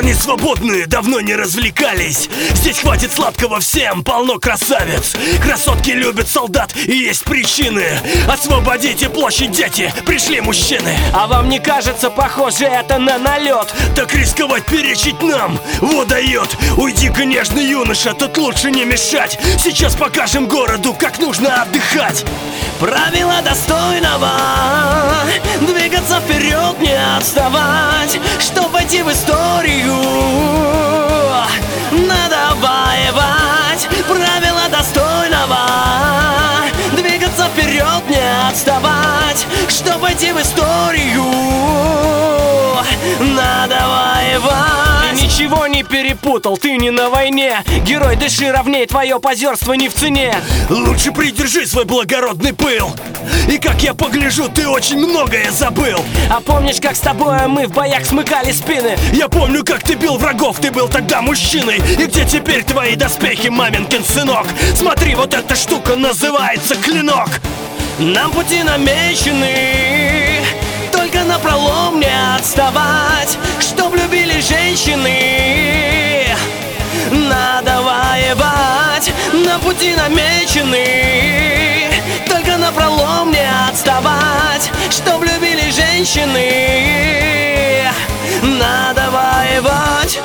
Парни свободные, давно не развлекались. Здесь хватит сладкого всем, полно красавиц. Красотки любят солдат и есть причины. Освободите площадь, дети, пришли мужчины. А вам не кажется, похоже это на налет? Так рисковать перечить нам, вот дает. Уйди-ка, нежный юноша, тут лучше не мешать. Сейчас покажем городу, как нужно отдыхать. Правила достойного: двигаться вперед, не отставать. Чтоб войти в историю, надо воевать. Правила достойного: двигаться вперед, не отставать. Чтоб войти в историю, надо воевать. Ты ничего не перепутал, ты не на войне. Герой, дыши ровней, твое позерство не в цене. Лучше придержи свой благородный пыл. И как я погляжу, ты очень многое забыл. А помнишь, как с тобой мы в боях смыкали спины? Я помню, как ты бил врагов, ты был тогда мужчиной. И где теперь твои доспехи, маменькин сынок? Смотри, вот эта штука называется клинок. Нам пути намечены, только напролом не отставать. Чтоб любили женщины, надо воевать. Нам пути намечены, только напролом не отставать. Чтоб любили женщины, надо воевать.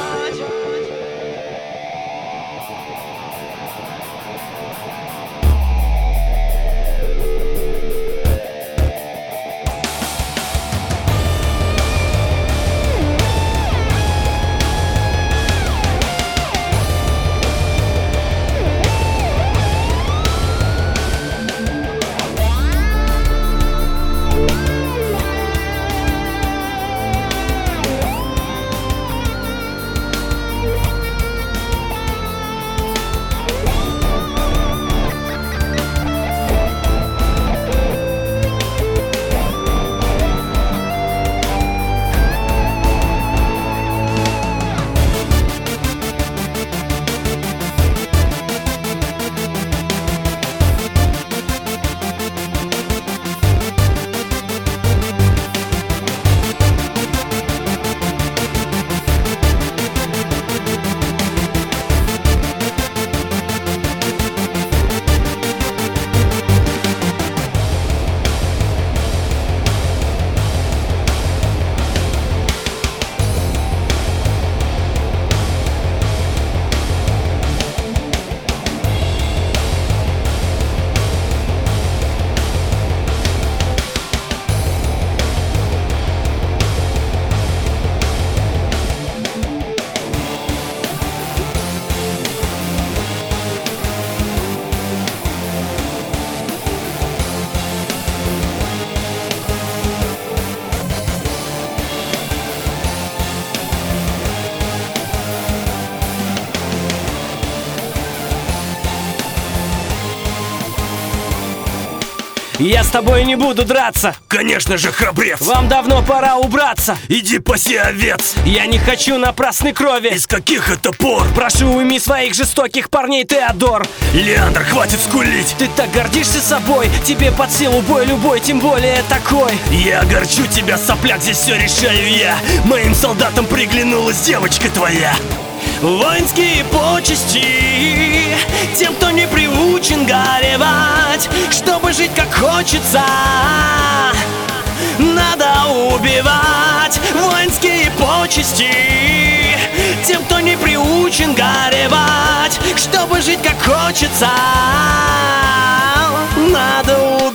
Я с тобой не буду драться. Конечно же, храбрец. Вам давно пора убраться. Иди паси овец. Я не хочу напрасной крови. Из каких это пор? Прошу, уйми своих жестоких парней, Теодор. Леандр, хватит скулить. Ты так гордишься собой. Тебе под силу бой любой, тем более такой. Я огорчу тебя, сопляк, здесь все решаю я. Моим солдатам приглянулась девочка твоя. Воинские почести тем, кто не приучен горевать. Чтобы жить как хочется, надо убивать. Воинские почести тем, кто не приучен горевать. Чтобы жить как хочется, надо убивать.